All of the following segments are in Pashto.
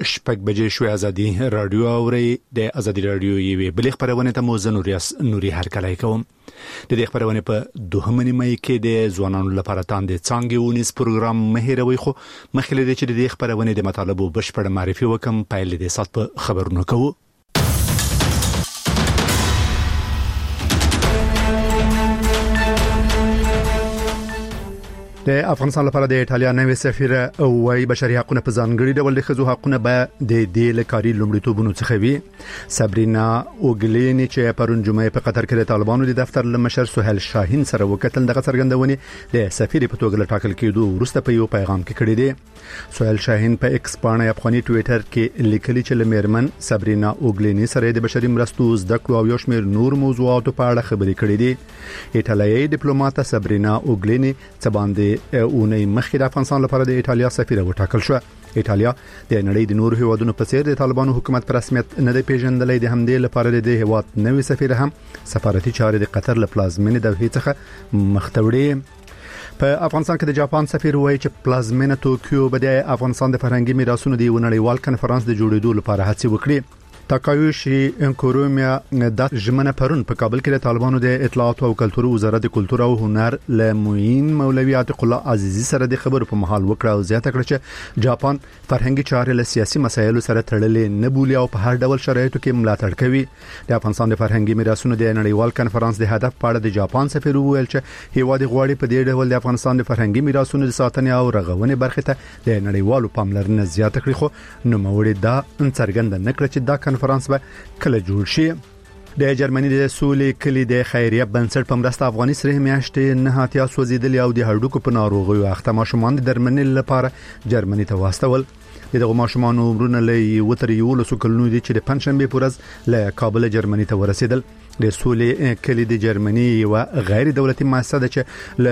شپږ بجې شوې. ازادي رادیو اوري د ازادي رادیو یوې بلې خبرونه ته مو نوري هرکلی کوم. د دې خبرونه په 2 مې کې د ځوانانو لپاره تاندې څنګه ونیس پروګرام مهیروي خو مخکې د دې خبرونه د مطالبه بشپړ معرفي وکم پایل د سات په خبرونه کوو. د افغانستان لپاره د ایټالیا نوې سفیره او وايي بشري حقوقونه په ځانګړي ډول د ښځو حقوقونه به د دې لکاري لومړیتوبونو څخه وي. سابرینا اوګلینی چې پرون جمعه په قطر کې د طالبانو د دفتر لمشر سهیل شاهین سره وکتل دغه څرګندونې د سفیر په توګه ټاکل کېدو وروسته په یو پیغام کې کړی دی. سهیل شاهین په ایکس باندې افغاني ټوئیټر کې لیکلي چې لمرمن سابرینا اوګلینی سره د بشري مرستو زده کړو او یو شمېر نور موضوعاتو په اړه خبرې کړې دي. ایټالیایی ډیپلوماټ سابرینا اوګلینی څه باندې اونۍ مخکې د افغانستان لپاره د ایټالیا سفیره وټاکل شو. ایټالیا د نړۍ د نورو هیوادونو په څیر د طالبانو حکومت پر رسمیت نه دی پیژندلې. د همدې لپاره د هیواد نوې سفیره هم سفارتي چارې د قطر له پلازمینې دوحې څخه مختوړي. په افغانستان کې د جاپان سفیر وایي چې پلازمینه توکیو به د افغانستان د فرهنګي میراثونو د نړیوال کنفرانس د جوړېدو لپاره هڅې وکړي. تاکایوشي انکورومیا د ژمنه پرون په کابل کې د طالبانو د اطلاعات او کلتور وزارت د کلتور او هنر له معین مولوي عتیق الله عزیزی سره د خبرو په محل وکړه او زیاته کړه چې جاپان فرهنګي چارې له سیاسي مسایلو سره تړلې نه بولي او په هر ډول شرایطو کې ملاتړ کوي. د افغانستان د فرهنګي میراثونو د نړیوال کنفرانس د هدف په اړه د جاپان سفیر وویل چې هیواد غواړي په دې ډول د افغانستان د فرهنګي میراثونو د ساتنې او رغونې برخه ته د نړیوالو پاملرنه زیاته کړي. خو نو موړي دا څرګند نه کړ چې دا کنفرانس به کله جوړ شي. د جرمني د سولې کلی د خیریه بنسټ په مرسته افغاني سره میاشتې نه هاتیا سوځیدل او د هډوکو په ناروغیو اخته ماشومان د درملنې لپاره جرمني ته واستول. دغه ماشومان عمرونه له 13 کلونو دي چې د پنځشنبه په ورځ له کابل جرمني ته ورسېدل. د سولې کلی د جرمني یو غیر دولتي مؤسسه ده چې له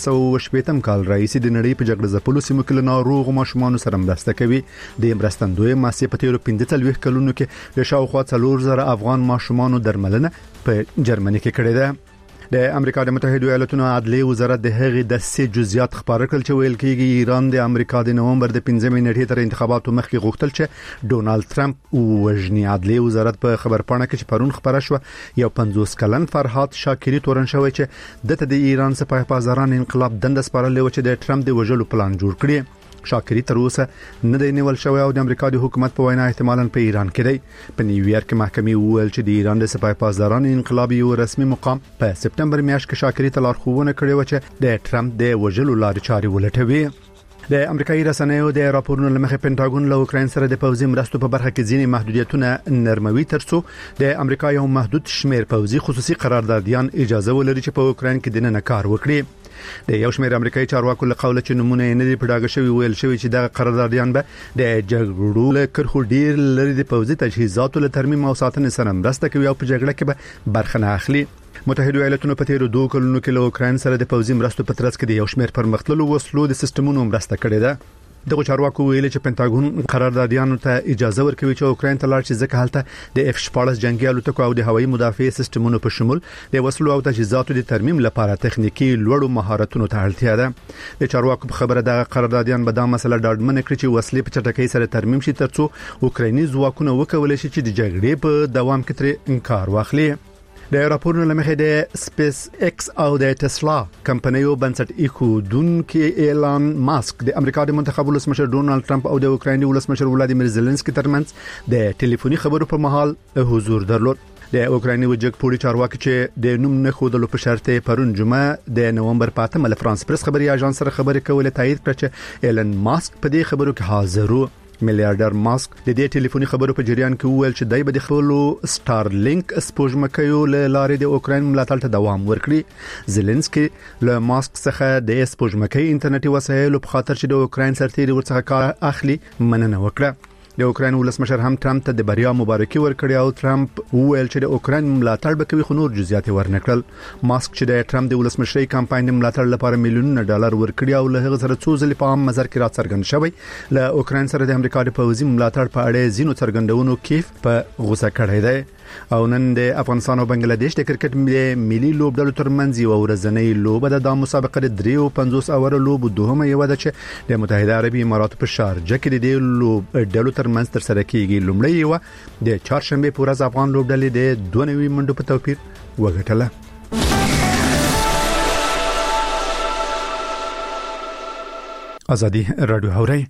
1980 کال راهیسې د نړۍ په جګړه ځپلو سیمو کې ناروغ ماشومان سره مرسته کوي. د مرستندوی مؤسسې په تیرو 15 کلونو کې د شاوخوا 4000 افغان ماشومان درملنه په جرمني کې کړې ده. د امریکا د متحده ایالاتونو عدلیه وزارت د هغې د سې جزئیات خبر کړل چې ویل کېږي ایران د امریکا د نومبر د 15 نیټې تر انتخاباتو مخکې غوښتل چې ډونالد ترامپ وژني. عدلیه وزارت په خبرپاڼه کې چې پرون خبره شو یو 50 کلن فرهاد شاکری تورن شوی چې د ایران سپاه پاسداران انقلاب دند سپارل و چې د ترامپ د وژلو پلان جوړ کړي. شاکری تر اوسه نه دی نیول شوی او د امریکا د حکومت په وینا احتمالاً په ایران کې دی. په نیویارک محکمې وویل چې د ایران د سپاه پاسداران انقلاب یو رسمي مقام په سپتمبر میاشت کې شاکری ته لارښوونه کړې و چې د ترامپ د وژلو لارې چارې ولټوي. د امریکایي رسنیو د راپورونو لمخې پینټاګون له اوکراین سره د پوځي مرستو په برخه کې ځینې محدودیتونه نرموي ترڅو د امریکا یو محدود شمیر پوځي خصوصي قراردادیان اجازه ولري چې په اوکراین کې دننه کار وکړي. د یو شمیر امریکایي چارواکو له قوله چې نمونه نه دی پډاګه شوی ویل شوی چې د قراردادیان به د جګړو له کرخو ډیر لري د پوځي تجهیزاتو له ترمیم او ساتنې سره مرسته کوي او په جګړه کې به برخه نه اخلي. متحده ایالاتونو په تیرو 2 کلونو کې له اوکراین سره د پوځي مرستو په ترڅ کې د یو شمیر پرمختللو وسلو د سیستمونو مرسته کړې ده. دغه چارواکو ویل چې پینټاګون قراردادیانو ته اجازه ورکوي چې اوکراین ته لاړ شي ځکه هلته د F-14 جنگي الوتکو او د هوایي مدافع سیستمونو په شمول د وسلو او تجهیزاتو د ترمیم لپاره تخنیکی لوړو مهارتونو ته اړتیا ده. د چارواکو په خبره د قراردادیان به دا مسله ډاډمنه کړي چې وسلې په چټکۍ سره ترمیم شي ترڅو اوکرایني ځواکونه وکولای شي چې د جګړې په دوام کې تر انکار واخلي. د راپورونو لمخې د سپیس ایکس او د ټسلا کمپنیو بنسټ ایښودونکو ایلان ماسک د امریکا د منتخب ولسمشر ډونالد ټرمپ او د اوکرایني ولسمشر ولادیمیر زيلنسکي ترمنځ د ټلیفوني خبرو په مهال حضور درلود. د اوکرایني وجګپوړي چارواکي چې د نوم نه خودلو په شرط پرون جمعه د نومبر 5 له فرانس پریس خبري اژانس سره خبرې کولې تایید کړ چې ایلان ماسک په دې خبرو کې حاضر و. میلیارډر ماسک د دې ټلیفوني خبرو په جریان کې وویل چې دای به د خپل سټارلینک سپوږمکیو له لارې د اوکراین ملاتړ ته دوام ورکړي. زيلنسکي له ماسک څخه د سپوږمکۍ انټرنیټي وسایلو په خاطر چې د اوکراین سرتیري ورڅخه کار اخلي مننه وکړه. د اوکراین ولسمشر هم ترامپ ته د بریا مبارکي ورکړې او ترامپ وویل چې د اوکراین ملاتړ به کوي خو نور جزئیات ورنکړل. ماسک چې د ترامپ د ولسمشرۍ کمپاین ملاتړ لپاره میلیونونه ډالر ورکړي او له هغه سره څو ځلې په عام نظر کې راڅرګند شوی له اوکراین سره د امریکا د پوځي ملاتړ په اړه زینو څرګندونو کیف په غوسه کړی دی. او نن د افغانستان او بنگلاديش د کرکټ ملي لوبډلو ترمنځ یو ورځنۍ لوبه د مسابقه د 53 اوور لوب دوهمه یو ده چې د متحده عربي اماراتو په شارجه کې د لوبډلو ترمنځ تر سره کیږي. لومړی یو د چهارشنبه په ورځ افغان لوبډلې د 2 منډو په توپیر وګټله. ازادي رادیو هوري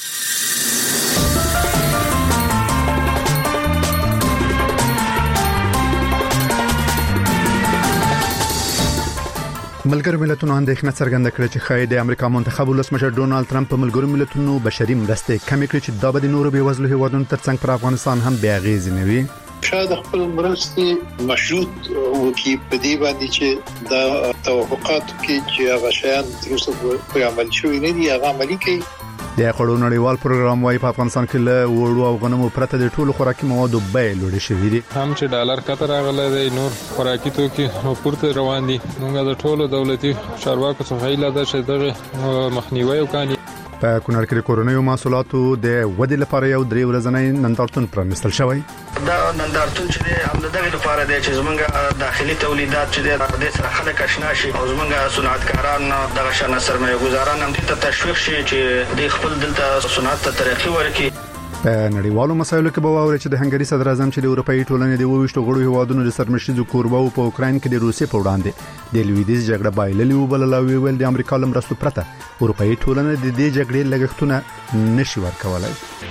ملګرو ملتونو اندېښنه څرګنده کړې چې خای د امریکا منتخب ولسمشر ډونالد ټرمپ په ملګرو ملتونو بشري مرستې کمې کړې چې دا به د نورو بیوزلو هیوادونو ترڅنګ پر افغانستان هم بیا اغیز نه وي. شاید خپل مرستې مشروط وکي په دې باندې چې د توافقاتو کې چې هغه شیان تر اوسه په عمل شوی نه دي هغه عملي کوي. د خړو نړیوال پروګرام وايي په افغانستان کې له وړو او غنمو پرته د ټولو خوراکي موادو بیې لوړې شوې دي. هم چې ډالر کتر راغله دی نور خوراکي توکي پورته روان دي. موږ د ټولو دولتي چارواکو څخه هیله ده چې دغه مخنیوي وکړي. په کونړ کې کورونیو محصولاتو د ودې لپاره یو 3 ورځنی نندارتون پرانستل شوی. دا نندارتون چې هم دغه لپاره دی چې زمونږ داخلي تولیدات چې د سره خلک آشنا شي او زمونږ صنعتکاران دغه شان سرمایه گذاران هم دې ته تشویق شي چې د خپل دلته صنعت ته ترقی ورکړي. په نړیوالو مسایلو کې به واوري چې د هنګري صدر اعظم چې د اروپאי ټولنې د 22 غړو هیوادونو د سرمشيزو کوربو په اوکرين کې د روسي په وړاندې د لویدیز جګړه بایللې وبللې ویل د امریکا لمرستو پرته اروپאי ټولنې د دې جګړې لګښتونه نشي ورکولای.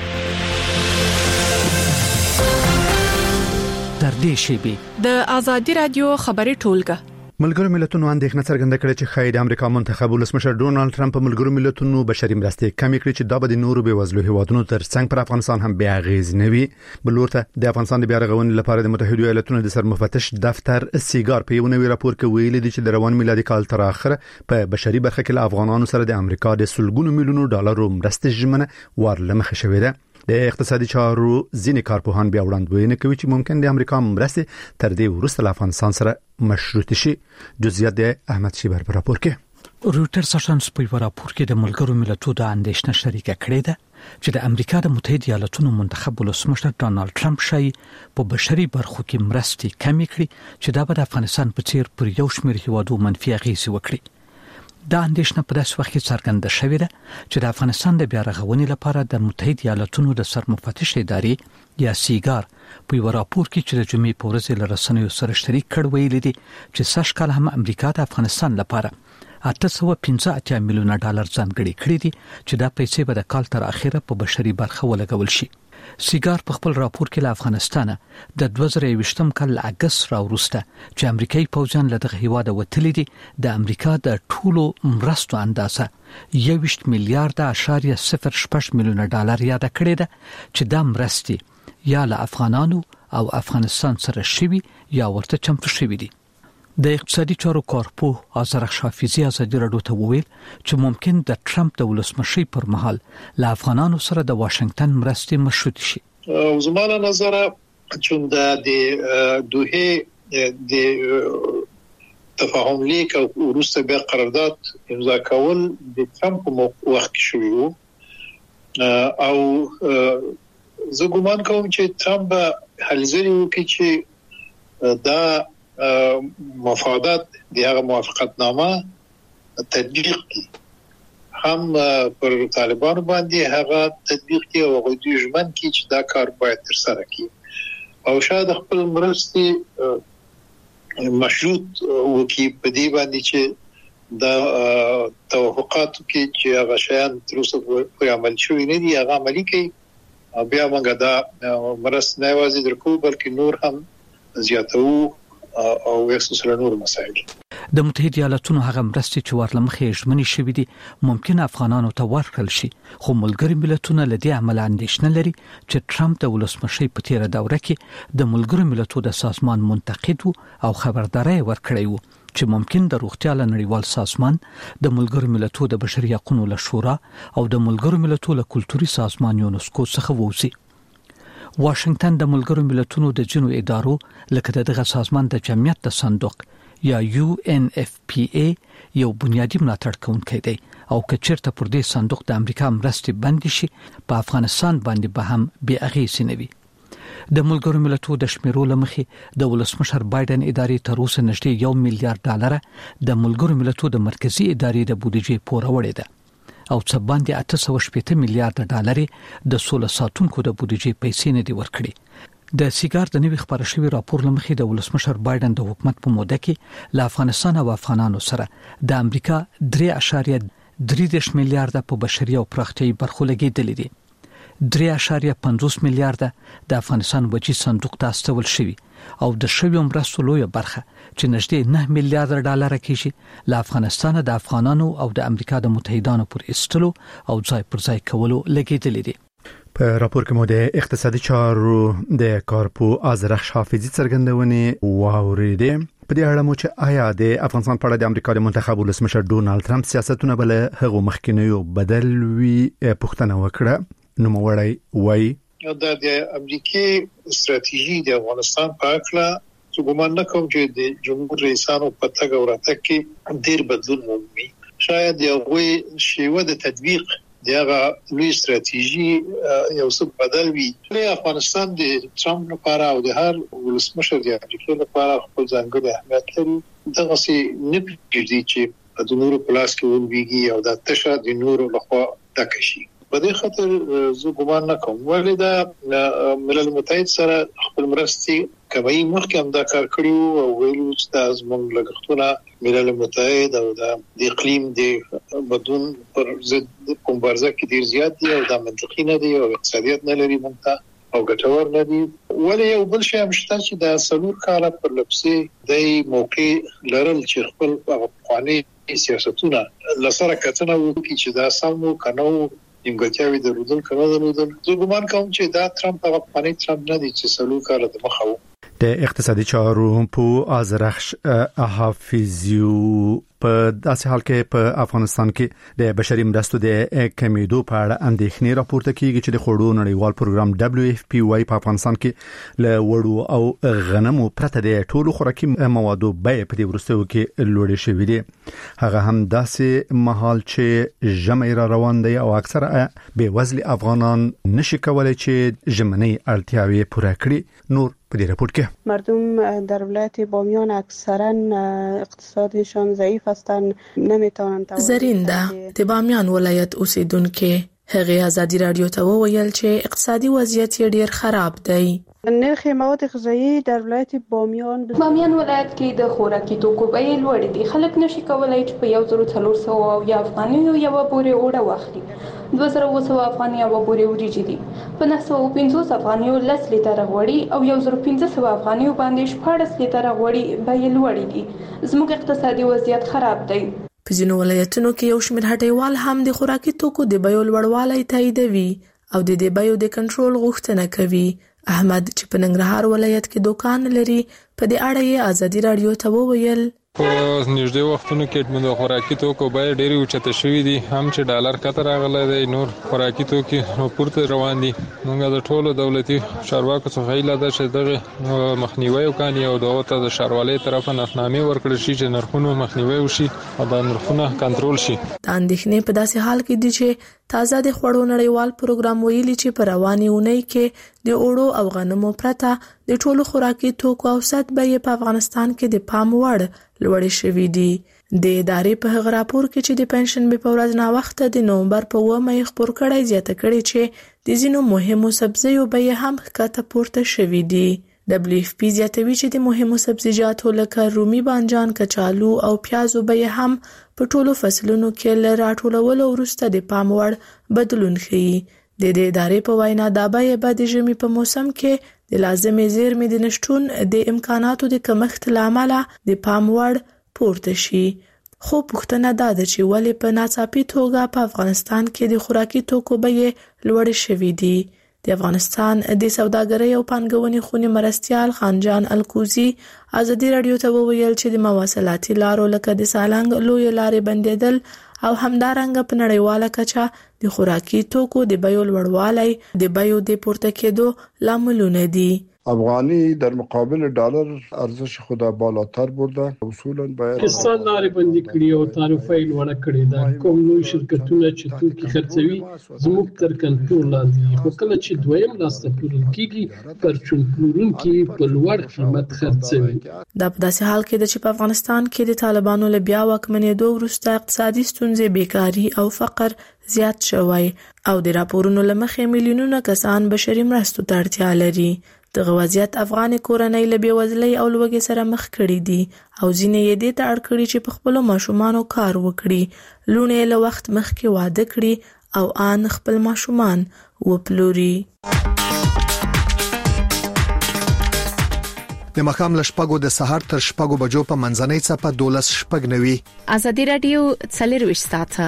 در دې شی به د ازادي رادیو خبري ټولګه ملګرو ملتونو اندېښنه څرګنده کړې چې خای د امریکا منتخب ولسمشر ډونالد ټرمپ په ملګرو ملتونو بشري مرستې کمې کړې چې دا به د نورو بیوزلو هیوادونو ترڅنګ پر افغانستان هم بیا اغیز نه وي. بلورته د افغانستان د بیا رغونې لپاره د متحده ایالاتونو د سرمفتش دفتر سیګار په یو نوی راپور کې ویلي دی چې د روان میلادي کال تر اخره په بشري برخه کې له افغانانو سره د امریکا د سلګونو میلیونو ډالرو مرستې ژمنه ورلمخه شوې ده. د اقتصادي چارو ځینې کارپوهان بیا وړاندوینه کوي چې ممکن د امریکا مرستې تر دې وروسته له افغانستان سره مشروط شي. جزئیات د احمد شیبر په راپور کې. رويټرز اژانس په راپور کې د ملګرو ملتونو د اندېښنه شریکه کړې ده چې د امریکا د متحده ایالاتونو منتخب ولسمشر ډونالد ټرمپ شای په بشري برخو کې مرستې کمې کړې چې دا به د افغانستان په څیر پر یو شمېر هیوادو منفي اغیز وکړي. دا اندېښنه په داس وخت کې څرګنده شوې ده چې د افغانستان د بیا رغونې لپاره د متحده ایالاتونو د سرمفتش ادارې یا سیګار په یو راپور کې چې د جمعې په ورځ له رسنیو سره شریک کړ ویلي دي چې سږ کال هم امریکا د افغانستان لپاره 815 میلیونه ډالر ځانګړي کړي دي چې دا پیسې به د کال تر اخره په بشري برخه ولګول شي. سیګار په خپل راپور کې له افغانستان د 2020م کال اگست راوروسته چې امریکایي پوځیان له دغه هیواده وتلي دي د امریکا د ټولو مرستو اندازه 1 میلیارډ 0.06 میلیونه ډالر یاد کړی ده چې دا مرستې یا له افغانانو او افغانستان سره شوي یا ورته چمتو شوي دي. د اقتصادي چارو کارپوه آذر شافیزی ازادي رادیو ته وویل چې ممکن د ټرمپ د ولسمشي پر مهال له افغانانو سره د واشنگټن مرستې مشروط شي. زموږ نظر چې د دوه د تفاهم لیک او وروسته بیا قرارداد امضا کول د ټرمپ په وخت کې شوی وو او زه ګومان کوم چې ټرمپ هلزري وکړي چې دا مفادات د هغه موافقتنامه تطبیق کی هم پر طالبانو باندې هغه تطبیق کی او غوډي ژمن کی چې دا کار باید تر سره کی او شاید خپل مرستې مشروط وکي په دې باندې چې دا توافقاتو کې چې هغه شیان تر اوسه په عمل شوی نه دي هغه عملي کوي بیا موږ دا مرستې نه وازي درکو بلکې نور هم زیاتو او وسوسه نور مسایل. د متحده ایالاتونو هغه مرستې چې ورلمخې ژمنې شوې دي ممکن افغانانو ته ورکړل شي خو ملګری ملتونه لدی عمل اندېښنه لري چې ټرمپ د ولسمشي په تیر دوره کې د ملګری ملتونو د سازمان منتقد او خبرداري ورکړی وو چې ممکن د روغتیا له نړیوال سازمان د ملګری ملتونو د بشري حقوقو له شورا او د ملګری ملتونو له کلتوري سازمان یونسکو څخه ووځي. واشنگټن د ملګرو ملتونو د جنو ادارو لکه دغه سازمان د جمعیت د صندوق یا UNFPA یو بنیادی ملاتړ کوونکی دی او کچرته پر دې صندوق د امریکا مرستې بند شي په افغانستان باندې به هم بې اغیزه نه وي. د ملګرو ملتونو د شمیرو لمخې د ولسمشر بایدن ادارې تر اوسه نږدې $1 میلیارډ د ملګرو ملتونو د مرکزی ادارې د بودیجې پوروړې ده او څه باندې $880 میلیارډ د 16 ساتونکو د بودیجې پیسې نه دی ورکړي. د سیګار د نوي خبر شوی راپور لمخې د ولسمشر بایدن د حکومت په موده کې له افغانستان او افغانانو سره د امریکا 3.3 میلیارډ په بشري او پراختیايي برخو لګیدلې دي. 3.50 میلیارډ د افغانستان وجې صندوق ته استول شوی او د شوی مرستو لویه برخه چې نږدې $9 میلیارډ کېږي له افغانستان د افغانانو او د امریکا د متحدانو پر استلو او ځای پر ځای کولو لګیدلې دي. په راپور کې مو د اقتصادي چارو د کارپو آذرخش حافظي څرګندونې واوریدې. په دې اړه مو چې آیا د افغانستان په اړه د امریکا د منتخب ولسمشر ډونالد ټرمپ سیاستونه بل هغه مخکینیو بدل وی پښتنه وکړه. نو موړی وای د امریکای ستراتیژي د افغانستان په اړه څه ګمان نه کوم چې د جمهور رئیسانو په تګ او راتګ کې ډیر بدلون مومي. شاید یو شیوه د تطبیق دغه لوی ستراتیژي یو څه بدل وي. له افغانستان د ټرمپ لپاره او د هر ولسمشر د امریکا لپاره خپل ځانګړی اهمیت لري. دغه سي نه پیږي چې د نورو پلاس کې ولويږي او د تشه د نورو لخوا دکشي. په دې خاطر زه ګمان نه کوم ولې دا ملل متحد سره خپل مرستي کوي. مخکې هم دا کار کړیو او ویلو چې د زموږ لګښتونه ملل متحد او د اقلیم د بدلون پر ضد په مبارزه کې ډیر زیات دي او دا منطقي نه دي او اقتصادیت نه لري مونږ او ګټور نه دي. ولې یو بل شی هم شته چې د سلور کاله پر لپسې د موقع لرل چې خپل افغاني سیاستونه لسره کتنه وکړي چې دا سمو کنو نیمګړتیاوي درلودل کنه درلودل. زه ګمان کوم چې دا ټرمپ هغه افغاني ټرمپ نه دی چې سلور کاله د مخاو. د اقتصادي چارو په آذرخش حافظیو په داسې حال کې په افغانستان کې د بشري مرستو د کمیدو په اړه اندېښنې راپورته کیږي چې د خوړو نړیوال پروګرام WFP وايي په افغانستان کې له وړو او غنمو پرته د ټولو خوراکي موادو بیې په دې وروستیو کې لوړې شوې دي. هغه هم داسې مهال چې ژمی را روان دی او اکثره بېوزلي افغانان نشي کولای چې ژمنۍ اړتیاوې پوره کړي. نور په دې راپور کې مردم در ولایت بامیان اکثرا اقتصادشان ضعیف هستند، نمیتونند. زرینده د بامیان ولایت اوسیدونکو هغه ازادي رادیو ته وویل چې اقتصادي وضعیت ډیر خراب دی. نرخ مواد غذایی در ولایت بامیان ولایت کې د خوراکي توکو بیې لوړې دي. خلک نشي کولای چې په 1400 افغانۍ یو بورې اوړه واخلي. 2200 افغانۍ یو بورې وریجې دي. په 950 افغانۍ 10 لیټر غوړي او 1500 افغانۍ باندې 14 لیټر غوړي بیې لوړې دي. زموږ اقتصادي وضعیت خراب دی. په ځینو ولایتونو کې یو شمېر هټیوال هم د خوراکي توکو د بیو لوړوالی تاییدوي او د دې بیو د کنټرول غوښتنه کوي. احمد چې په ننګرهار ولایت کې دکان لري په دې اړه یې ازادي رادیو ته وویل په نږدې وختونو کې د خوراکي توکو بیې ډېرې اوچته شوې دي. هم چې ډالر کته راغلی دی، نور خوراکي توکي پورته روان دي. موږ د ټولو دولتي چارواکو څخه هیله ده چې دغه مخنیوي وکړي او دغه ته د ښاروالۍ طرفه نرخنامې ورکړل شي چې نرخونو مخنیوي وشي او د نرخونو کنټرول شي. د اندېښنې په داسې حال کې دي چې تازه د خوړو نړیوال پروګرام ویلي چې په رواني اونۍ کې د اوړو او غنمو پرته د ټولو خوراکي توکو اوسط بیې په افغانستان کې د پام وړ لوړې شوې دي. د ادارې په هغه راپور کې چې د پنشنبې په ورځ ناوخته د نومبر په 9 خبر کړی زیاته کړي چې د ځینو مهمو سبزیو بیې هم ښکته پورته شوې دي. WFP زیاتوي چې د مهمو سبزیجاتو لکه رومي بانجان، کچالو او پیازو بیې هم په ټولو فصلونو کې له راټولولو وروسته د پام وړ بدلون ښیي. د دې ادارې په وینا دا بیې به د ژمي په موسم کې د لازمې زیرمې د نشټون د امکاناتو د کمښت له امله د پام وړ پورته شي. خو پوښتنه دا ده چې ولې په ناڅاپي توګه په افغانستان کې د خوراکي توکو بیې لوړې شوې دي. د افغانستان د سوداګرۍ او پانګونې خونې مرستیال خانجان الکوزي ازادي رادیو ته وویل چې د مواصلاتي لارو لکه د سالنګ لوی لارې بندیدل او همدارنګه په نړیواله کچه د خوراکي توکو د بیو لوړوالی د بیو د پورته کېدو لاملونه دي. افغانی در مقابل دلار ارزش خود بالاتر برده. اصولا باید پاکستان لارې بندي کړي او تعرفه یې لوړه کړې ده. کوم لوی شرکتونه چې توکي خرڅوي زموږ تر کنټرول لاندې، خو کله چې دویم لاس ته پلورل کیږي پرچون پلورونکي په لوړ قیمت خرڅوي. دا په داسې حال کې ده چې په افغانستان کې د طالبانو له بیا واکمنېدو وروسته اقتصادي ستونزې، بیکاري او فقر زیات شوی او د راپورونو له مخې میلیونونه کسان بشري مرستو ته اړتیا لري. دغه وضعیت افغان کورنۍ له بېوزلۍ او لوږې سره مخ کړي دي او ځینې یې دې ته اړ کړي چې په خپلو ماشومانو کار وکړي، لوڼې یې له وخت مخکې واده کړي او آن خپل ماشومان وپلوري. د مخام له شپږو د سهار تر شپږو بجو په منځنۍ څپه 12:09 ازادي رادیو 24 ساعته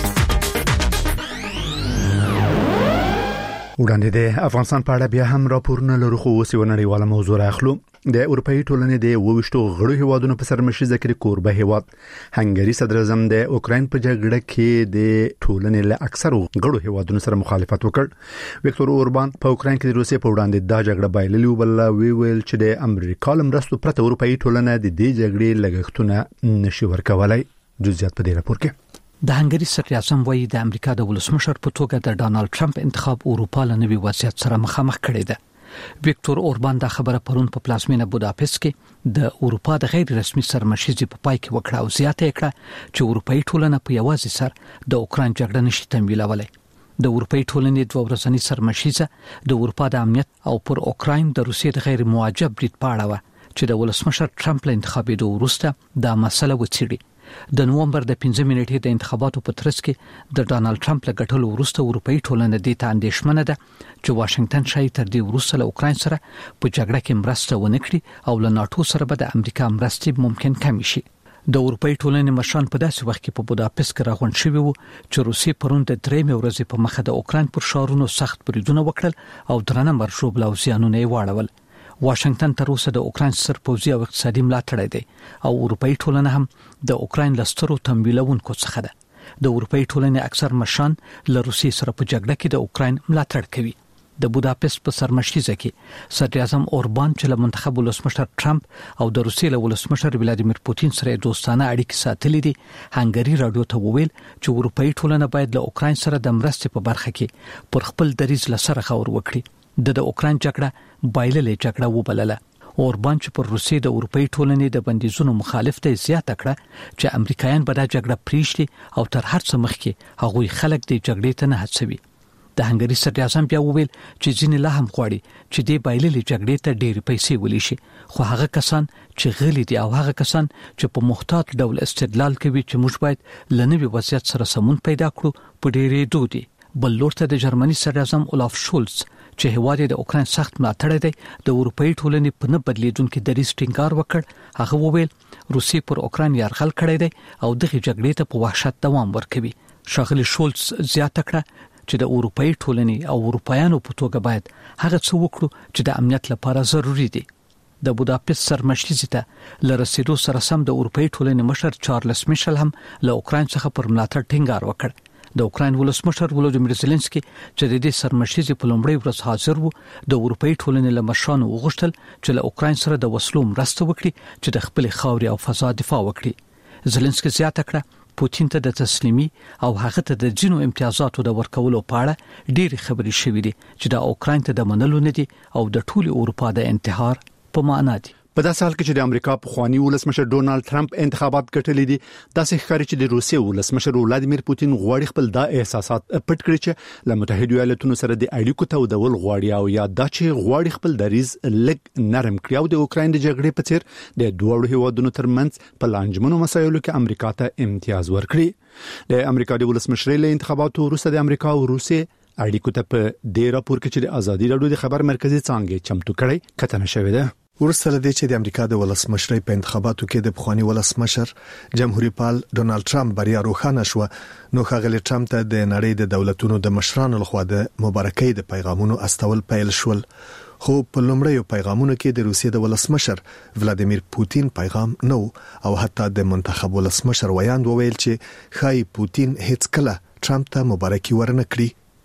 وړاندې د افغانستان په اړه بیا هم راپورونه لرو، خو اوس یو نړیواله موضوع راخلو. د اروپאי ټولنې د 22 غړو هیوادونو په سرمشي ذکر کوربه هیواد هنګری صدر اعظم د اوکرين په جګړه کې د ټولنې له اکثر غړو هیوادونو سره مخالفت وکړ. ویکتور اوربان په اوکرين کې د روسیې په وړاندې دا جګړه بایللې او ویل چې د امریکا لمرستو پرته اروپאי ټولنه د دې جګړې لګښتونه نشي ورکولای. جزئیات په دې راپور کې. د هنګری صدر اعظم وایي د امریکا د ولسمشر په توګه د ډانلډ ټرمپ انتخاب اروپا له نوي وضعیت سره مخامخ کړی دی. ویکتور اوربان دا خبره پرون په پلازمینه بوداپست کې د اروپا د غیر رسمي سرمشيزي په پای کې وکړه او زیاته کړه چې اروپאי ټولنه په یوازې سر د اوکرين جګړه نشي تمویلولای. د اروپאי ټولنې دوه ورځنی سرمشيزه د اروپا د امنیت او پر اوکرين د روسیې د غیر موجب برید پاړه و چې د ولسمشر ټرمپ له انتخابېدو وروسته دا مسله وڅېړي. د نوومبر د 15 نیټې د انتخاباتو په ترڅ کې د ډانلډ ټرمپ له ګټلو وروسته اروپאי ټولنه د ته اندېښمنه ده چې واشنگټن شاید تر دې وروسته له اوکرين سره په جګړه کې مرسته ونه کړي او له ناتو سره به د امریکا مرستې ممکن کم شي. د اروپאי ټولنې مشران په داسې وخت کې په بوداپست کې راغونډ شوي وو چې روسیې پرون د 3 ورځې په مخه د اوکرين پر شارونو سخت بریدونه وکړل او درنه مرشوب او زیانونه یې واړول. واشنگټن تر اوسه د اوکرين سر پوځي او اقتصادي ملاتړ دی او اروپאי ټولنه هم د اوکرين لسترو تمویلونکو څخه ده. د اروپאי ټولنې اکثر مشران له روسیې سره په جګړه کې د اوکرين ملاتړ کوي. د بوداپست په سرمشيزه کې صدر اعظم اوربان چې له منتخب ولسمشر ټرمپ او د روسیې له ولسمشر ولادیمیر پوتین سره دوستانه اړیکې ساتلې دي، هنګری رادیو ته وویل چې اروپאי ټولنه باید له اوکرين سره د مرستې په برخه کې پر خپل دریځ لسره خبر وکړي. د اوکرين جګړه بایللې جګړه وبلله. اوربان چې پر روسیې د اروپאי ټولنې د بندیزونو مخالف دی زیاته کړه چې امریکایان به دا جګړه پریږدي او تر هر څه مخکې هغوی خلک د جګړې ته نه هڅوي. د هنګری صدر اعظم بیا وویل چې ځینې لا هم غواړي چې د بایللې جګړې ته ډېر پیسې ولشي، خو هغه کسان چې غلي دي او هغه کسان چې په محتاط ډول استدلال کوي چې موږ باید لنوي وضعیت سره سمون پیدا کړو په ډېرې دودي. بل لور ته د جرمني صدر اعظم اولاف شولز چې هیواد د اوکرين سخت ملاتړ دی د اروپאי ټولنې په نه بدلیدونکو دریځ ټینګار وکړ. هغه وویل روسیې پر اوکرين یرغل کړی دی او دغه جګړې ته په وحشت دوام ورکوي. شاغلی شولز زیاته کړه چې د اروپאי ټولنې او اروپایانو په توګه باید هغه څه وکړو چې د امنیت لپاره ضروری دي. د بوداپست سرمشيزه ته لرسیدو سره سم د اروپאי ټولنې مشر چارلز میشل هم له اوکرين څخه پر ملاتړ ټینګار وکړ. د اوکرين ولسمشر ولودیمیر زيلنسکي چې د دې سرمشيزه په لومړۍ ورځ حاضر وو د اروپאי ټولنې له مشرانو وغوښتل چې له اوکرين سره د وسلو مرسته وکړي چې د خپل خاورې او فضا دفاع وکړي. زيلنسکي زیاته کړه پوتین ته د تسلیمي او هغه ته د جنو امتیازاتو د ورکولو په اړه ډېری خبرې شوې دي چې د اوکرين ته د منلو نه دي او د ټولي اروپا د انتحار په معنا دي. په داسې حال کې چې د امریکا په خواني ولسمشر ډونالد ټرمپ انتخابات ګټلې دي، داسې ښکاري چې د روسیې ولسمشر ولادیمیر پوتین غواړي خپل دا احساسات پټ کړي چې له متحده ایالاتونو سره د اړیکو تودول غواړي او یا دا چې غواړي خپل دریځ لږ نرم کړي او د اوکرين د جګړې په څیر د دوه هیوادونو ترمنځ په لانجمنو مسایلو کې امریکا ته امتیاز ورکړي. د امریکا د ولسمشر له انتخاباتو وروسته د امریکا او روسیې اړیکو ته په ډیر راپور کې چې د ازادي رادیو د خبر مرکزی څنګه چمتو کړي کتنه شوې ده. ورسره د چې د امریکا د ولسمشرۍ په انتخاباتو کې د بخوانی ولسمشر جمهوریت پال ډونالد ټرمپ بریا روښانه شو، نو ښاغلی ټرمپ ته د نړۍ د دولتونو د مشرانو لخوا د مبارکۍ د پیغامونو استول پیل شول. خو په لومړیو پیغامونو کې د روسیې د ولسمشر ولادیمیر پوتین پیغام نو او حتی د منتخب ولسمشر ویاند وویل چې خای پوتین هیڅ کله ټرمپ ته مبارکي ورنه کړی.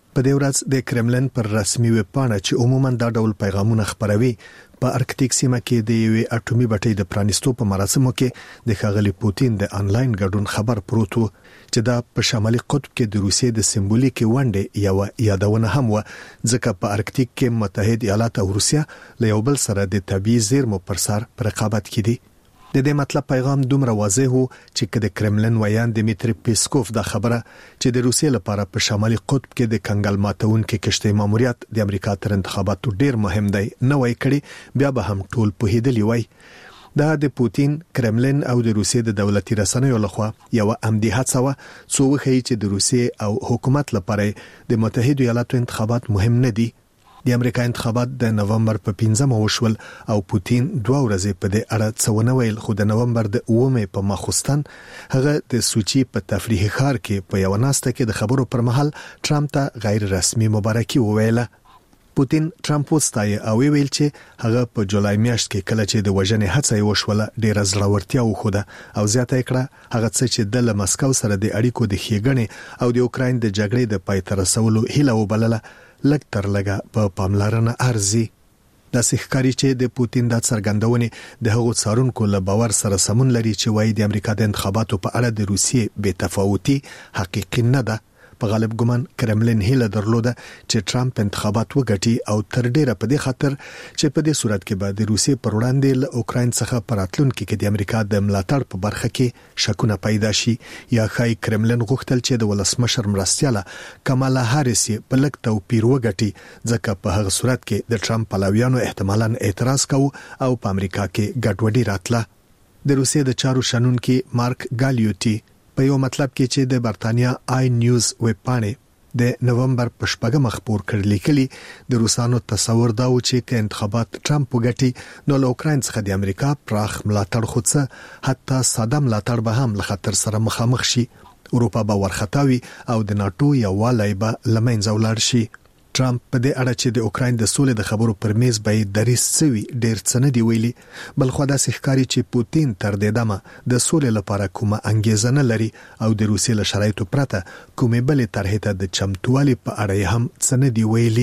په دې ورځ د کرملن پر رسمي ویبپاڼه چې عموما دا ډول پیغامونه خپروي په ارکټیک سیمه کې د یوې اټومي بټۍ د پرانیستو په مراسمو کې د ښاغلي پوتین د انلاین ګډون خبر پروت و چې دا په شمالي قطب کې د روسیې د سمبولیک ونډې یو یادونه هم و ځکه په ارکټیک کې متحد ایالات او روسیا له یو بل سره د طبيعي زیرمو پر سر په رقابت کې دي. د دې مطلب پیغام دومره واضح وو چې د کرملن ویان دمیتری پیسکوف دا خبره چې د روسیې لپاره په شمالي قطب کې د کنګل ماتونکو کشتۍ ماموریت د امریکا تر انتخاباتو ډیر مهم دی نه وای کړي بیا به هم ټول په هیدلی وای. دا د پوتین کرملن او د روسیې د دولتي رسنیو لخوا یو عمدي هڅه و څو وخی چې د روسیې او حکومت لپاره د متحده ایالاتو انتخابات مهم نه دي. د امریکا انتخابات د نومبر په 15 وشول او پوتین 2 ورځې په دې اړه څه ونه ویل خو د نومبر د 9 په ماخوستن هغه د سوچي په تفریحي ښار کې په یو ناسته کې د خبرو پر مهال ټرمپ ته غیر رسمي مبارکي وویله. پوتین ټرمپ وستایي او ویل چې هغه په جولای میاشت کې کله چې د وژنې هڅه وشوله ډېر زړورتیا وښوده او زیاته کړه هغه څه چې د مسکو سره د اړیکو د ښېګڼې او د اوکراین د جګړې د پای ته رسولو هیله وبلله لږ تر لږه په پاملرنه ارزي. د ښکاری چې د پوتین د څرګندونې د هغو څارونکو له باور سره سمون لري چې وایي د امریکا د انتخاباتو په اړه د روسیې بې تفاوتي حقیقي نه ده. په غالب ګمان کرملن هیله درلوده چې ټرمپ انتخابات وګټي او تر ډیره په دې خاطر چې په دې صورت کې به د روسیې پر وړاندې له اوکراین څخه پراتلونکو کې د امریکا د ملاتړ په برخه کې شکونه پیدا شي یا خای کرملن غوښتل چې د ولسمشر مرستياله کمالا هاریس په لږ توپیر وګټي ځکه په هغه صورت کې د ټرمپ پلویانو احتمالاً اعتراض کوي او په امریکا کې ګډوډي راتله. د روسیې د چارو شنونکي مارک ګالیوټي په یو مطلب کې چې د برتانیا آی نیوز ویب پاڼې د نومبر په 8 مخبور کړل لیکلي د روسانو تصور دا و چې انتخابات ټرمپ وګټي نو له اوکراین څخه د امریکا پراخ ملاتړ خوڅه حتی ساده ملاتړ به هم له خطر سره مخامخ شي. اروپا به ورختاوي او د ناتو یووالي به لمنځه ولاړ شي. ټرمپ په دې اړه چې د اوکراین د سولې د خبرو پر میز به دریس سوي ډیر څه نه دی ویلي بل خو دا ښکاری چې پوتین تر دې دمه د سولې لپاره کومه انګیزه نه لري او د روسیې له شرایطو پرته کومې بلې طرحې ته د چمتووالي په اړه هم څه نه دی ویلي.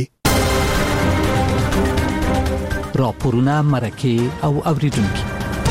راپورونه مرکه او اوریدونکو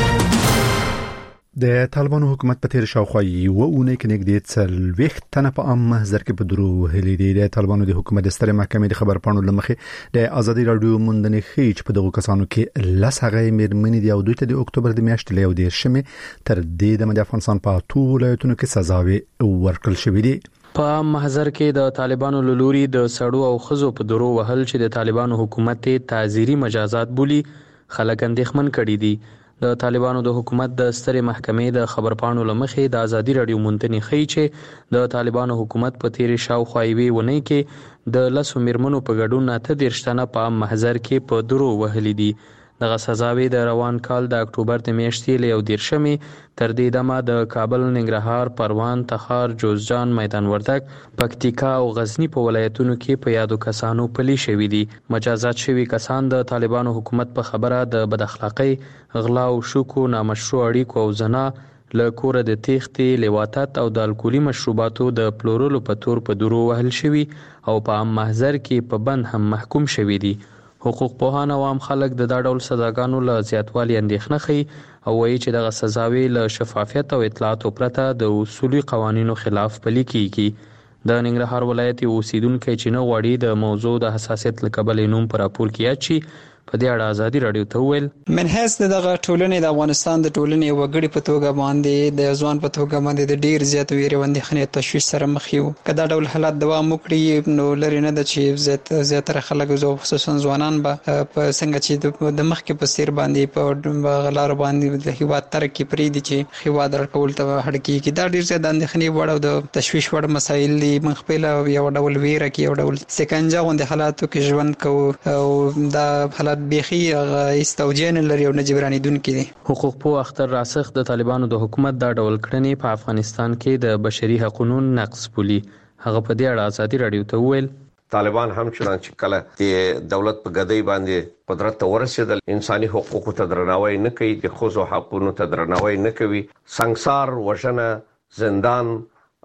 د طالبانو حکومت په تیر شاوخوا یو اونۍ کې نږدې 40 تنه په عام محضر کې په درو هلي دي. د طالبانو د حکومت د سترې محکمې د خبرپاڼو لمخې د ازادي رادیو موندنې خېچ په دغه کسانو کې لسغه مېرمنې دی او دوی ته د اکتوبر د میاشتې له 10 تر دې د افغانستان په ټولو ولایتونو کې سزاوي ورکړل شوې دي. په محضر کې د طالبانو لوري د سړو او خزو په درو وهل چې د طالبانو حکومت تعزیری مجازات بولی خلک اندېښمن کړي دي. د طالبانو د حکومت د سترې محکمې د خبرپاڼو لمخې د ازادي رادیو مونتنی خي چې د طالبانو حکومت په تیر شاوخوا یوې ونې کې د لسو میرمنو په ګډون 38 په محضر کې په درو وهلي دي. دغه سزاوي د روان کال د اکتوبر د میاشتې له 10 تر دې دمه د کابل، ننګرهار، پروان، تخار، جوزجان، میدان وردګ، پکتیکا او غزنی په ولایتونو کې په یادو کسانو پلي شوې دي. مجازات شوي کسان د طالبانو حکومت په خبره د بد اخلاقۍ، غلا او شوکو، نامشروع اړیکو او زنا له کوره د تېښتې، لواطت او د الکولي مشروباتو د پلورلو په تور په درو وهل شوي او په عام محضر کې په بند هم محکوم شوي دي. حقوق پوهان او عام خلک د دا ډول سزاګانو له زیاتوالي اندېښنه ښيي او وایي چې دغه سزاوي له شفافیت او اطلاعاتو پرته د اصولي قوانینو خلاف پلي کیږي. د ننګرهار ولایت اوسیدونکو چې نه غواړي د موضوع د حساسیت له کبله نوم پر راپور کې یاد شي په دې اړه ازادي رادیو ته ویل منحص دغه ټولنې د افغانستان د ټولنې وګړي په توګه باندې د ځوان په توګه باندې د ډیر زیات ویره باندې تشویش سره مخ یو. کدا ډول حالات دوام وکړي نو لري نه د چې زیاتره خلک زو خصوصا ځوانان به په څنګه چې د مخ کې په سیر باندې په غلار باندې د هیواد ترقی پرې دي چې هیواد راکول ته هډکی کې دا ډیر زیات اندېښنې وړ او د تشویش وړ مسایل دي. مخبل یو ډول ویره کې یو ډول سکنجه غونډه حالاتو کې ژوند کوو او دا حالات بيخي استوجن لري او نجبراني دن کې دي. حقوق پوه اختر راسخ د طالبانو د حکومت دا ډول کړنې په افغانستان کې د بشري حقوقو نقض بولي. هغه په دې اړه ازادي رادیو ته ویل طالبان هم چې کله د دولت په ګدۍ باندې قدرت ته ورسېدل انساني حقوقو ته درناوی نه کوي، د خزو حقوقو ته درناوی نه کوي، سنگسار، وژنه، زندان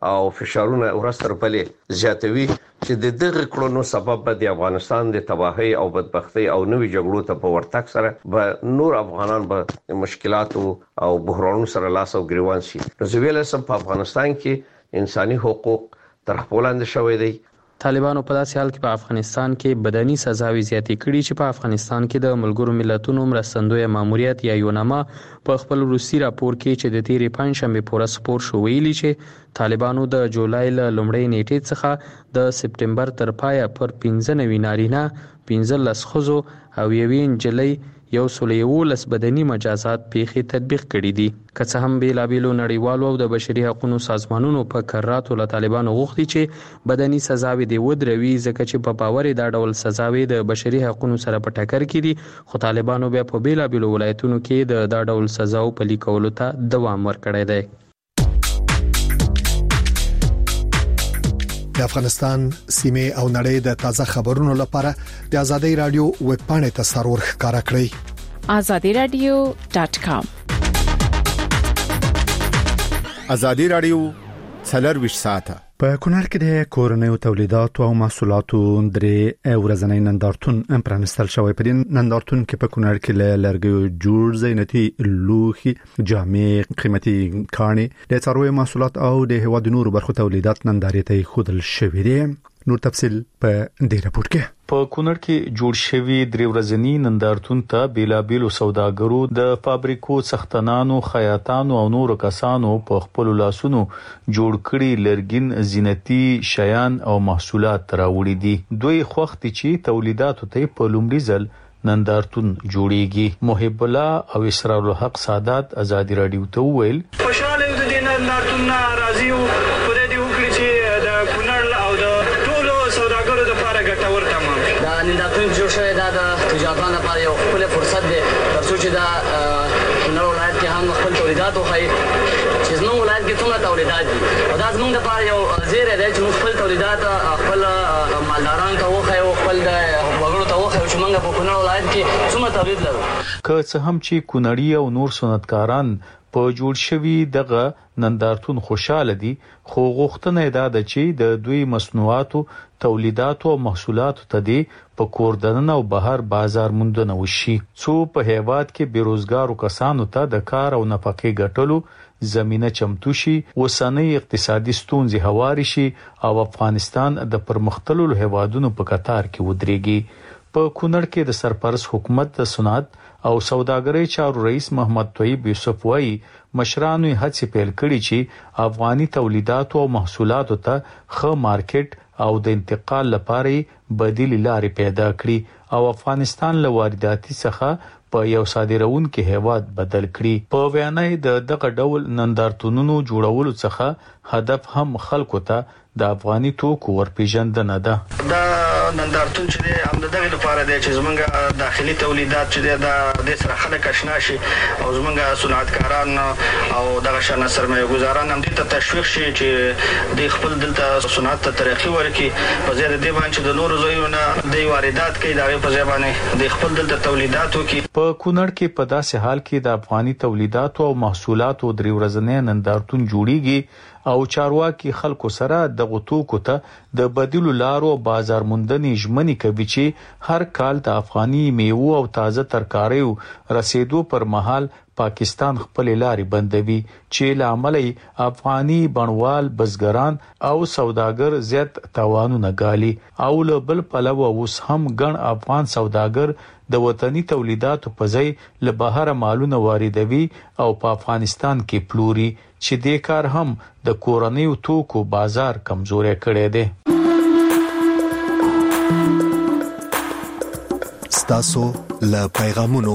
او فشارونه ورستر بلې زیاتوي چې د دغه کړنو سبب به د افغانستان د تباہي او بدبختی او نوې جګړو ته په ورتګ سره به نور افغانان به مشکلات او بحرانونو سره لاس او ګریوان شي. نو زه ویل سم په افغانستان کې انساني حقوق تر خپل شوی دی. طالبانو په داسې حال کې په افغانستان کې بدني سزاوي زیاتې کړي چې په افغانستان کې د ملګرو ملتونو مرستندوی ماموریت یا یوناما په خپل روسي راپور کې چې د تیرې پنځشنبه پورې سپور شو ویلي چې طالبانو د جولای ل لومړۍ نیټې څخه د سپټمبر تر پایه پر 15 نارینه 15 ښځو او 1 نجلۍ 111 بدني مجازات پیښې تطبیق کړي دي. که څه هم بیلابیلو نړیوالو او د بشري حقوقو سازمانونو په قراراتو له طالبانو غوښتي چې بدني سزاوي دی ودروي ځکه چې په باور دا ډول سزاوي د بشري حقوقو سره په ټکر کې دي، خو طالبانو بیا په بیلابیلو ولایتونو کې د دا ډول سزاو پلي کولو ته دوام ورکړی دی. د افغانستان سیمه او نړۍ د تازه خبرونو لپاره د ازادي رادیو ویب پاڼې ته سرور ښکارا کړئ azadiradio.com. ازادي رادیو څلرويش ساعته په کونړ کې د کورنیو تولیداتو او محصولاتو درې ورځنی نندارتون پرانستل شوی. په دې نندارتون کې په کونړ کې له لرګیو جوړ زینتي لوخي جامې قیمتي کاني د څاروي محصولات او د هواد نورو برخو تولیدات نندارې ته خودل شوی دي. نور تفصيل په دې راپور کې. په کونړ کې جوړ شوی درې ورځنی نندارتون ته بیلابیلو سوداګرو د فابریکو څښتنانو خیاطانو او نورو کسانو په خپل لاسونو جوړ کړي لرګین زینتي شیان او محصولات راوړي دي. دوی خوښتي چې تولیداتو ته په لومړي ځل نندارتون جوړیږي. محب الله او اسرار الحق سادات ازادي رادیو ته ویل خوشاله د دې نندارتون راځي او په دې وکړي چې د کونړ او د ټولو سوداګرو لپاره ګټور تمام دا نندارتون جوړ شوی دا د تجارتونو لپاره یو خپل فرصت دی ترڅو چې دا کونړ ولایت کې هم خپل تولیدات وخایي چې زموږ ولایت کې څومره تولیدات دي او دا زموږ لپاره یو زیری دی چې موږ خپل تولیدات خپل مالداران ته وخایو خپل د وګړو ته وخایو چې موږ په کونړ ولایت کې څومره تولید لرو. که څه هم چې کونړی او نور صنعتکاران په جوړ شوی دغه نندارتون خوشاله دي، خو غوښتنه دا ده چې د دوی مصنوعاتو تولیداتو او محصولاتو ته دی په کوردننه او بهر بازار موندنه وشي څو په هیواد کې بیروزګارو کسانو ته د کار او نفقې ګټلو زمينه چمتو شي، وسنۍ اقتصادي ستونزې هواري شي او افغانستان د پرمختللو هیوادونو په قطار کې ودرېږي. په کونړ کې د سرپرست حکومت د صنعت او سوداګرۍ چارو رئیس محمد طیب یوسف وايي مشرانو هڅې پیل کړي چې افغاني تولیداتو او محصولاتو ته ښه مارکیټ او د انتقال لپاره بدیل لارې پیدا کړي او افغانستان له وارداتي څخه په یو صادرونکو هیواد بدل کړي. په ویانای د دغه ډول نندارتونونو جوړولو څخه هدف هم خلکو ته د افغاني توکو ورپېژندنه ده. دا نندارتون چې هم دغه لپاره دی چې زمونږ داخلي تولیدات چې د سره خلک آشنا شي او زمونږ صنعتکاران او دغه شان سرمایه گذاران هم دې ته تشویق شي چې د خپل دلته صنعت ته ترقی ورکړي په زیاده دی باندې د نورو ځایونو د واردات کوي دا په ځای باندې د خپل دلته تولیداتو کې. په کونړ کې په داسې حال کې د افغاني تولیداتو او محصولاتو درې ورځنی نندارتون جوړیږي او چارواکي خلکو سره د غوتوکو ته د بدیلو لارو بازار موندنې ژمنې کوي چې هر کال د افغاني میوه او تازه ترکاریو رسیدو پر مهال پاکستان خپل لارې بندوي چې لامل افغاني بڼوال بزګران او سوداګر زیات تاوانونه ګالي او له بل پلوه اوس هم ګڼ افغان سوداګر د وطني تولیداتو په ځای له بهر مالونه واردوي او په افغانستان کې پلوري چې د کار هم د کورنیو توکو بازار کمزوري کړي دي. ستاسو له پیغامونو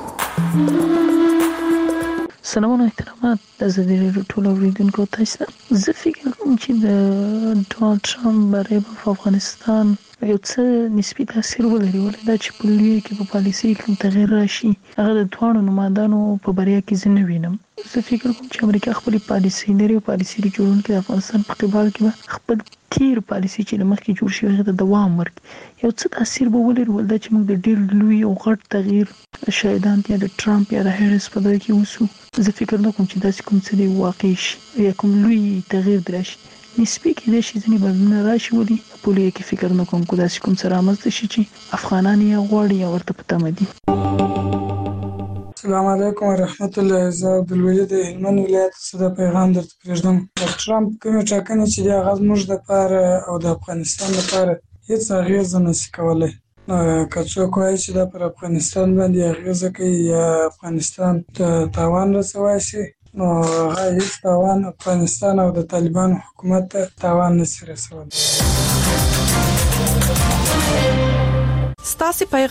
سلامونه احترامات د ازادي راډیو ټول اوریدونکو ته. زه فکر کوم چې د ډونالد ټرمپ بری په افغانستان یو څه نسبی تاثیر ولري ولدا چې په لوی کې په پالیسي کې تغیر راشي هغه د توانو نمائندانو په بریا کې زنه وینم زه فکر کوم چې امریکا خپل پالیسي لري او پالیسي جوړونکي د افغانستان په قبال کې خپل تیر پالیسي چې مخکې جوړ شوی هغه د دوام ورکړي یو څه تاثیر به ولري ولدا چې موږ د ډیر لوی او غټ تغییر شایدان یا د ټرمپ یا د هریس په دغه کې وسو زه فکر نه کوم چې داسې کوم څه دی واقع شي یا کوم لوی تغییر درشي نسبی کې د شي ځنی بدلون راشي ولي په لوی کې فکر نه کوم کو داسې کوم څه رامنځته شي چې افغانان یې غواړي یا ورته پته مدي. السلام علیکم ورحمت الله. زه عبدالولي د هلمند ولایت څخه پیغام درته پرېږدم. ټرمپ کومه ټاکنه چې د هغه موږ د لپاره او د افغانستان لپاره هیڅ اغیزه نشي کولای. که څوک وایي چې دا پر افغانستان باندې اغیزه کوي یا افغانستان ته تاوان رسوي شي نو هغه هیڅ تاوان افغانستان او د طالبان حکومت ته تاوان نشي رسولی. ستاسو